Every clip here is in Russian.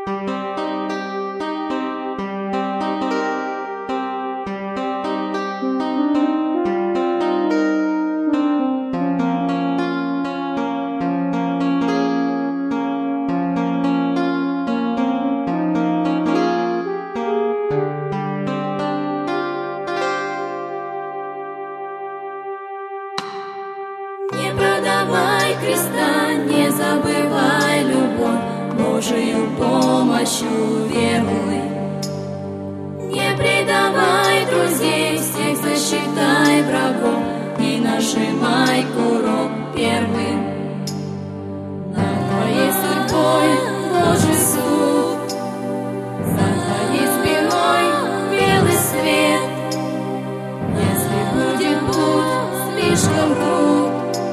Не продавай креста, не забывай любовь, Божию помощью веруй. Не предавай друзей, всех засчитай врагов и нажимай курок первым. Над твоей судьбой Божий суд, за твоей спиной белый свет. Если будет путь слишком круд,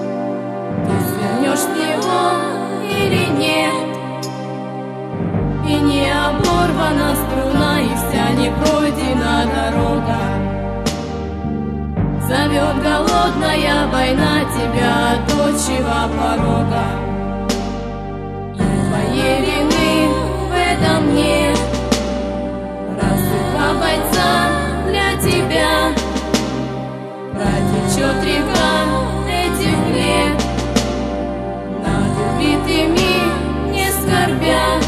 с него или нет, и не оборвана струна, и вся не пройдена дорога. Зовет голодная война тебя от отчего порога. И твоей вины в этом нет, рассыпа бойца для тебя. Протечет река этих лет, убитыми не скорбя.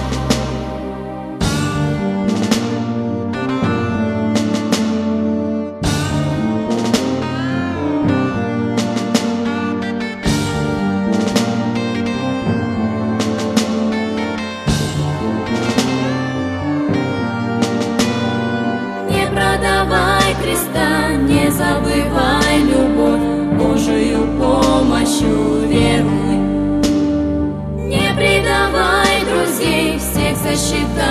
Не продавай креста, не забывай любовь, Божию помощью веруй. Не предавай друзей, всех засчитай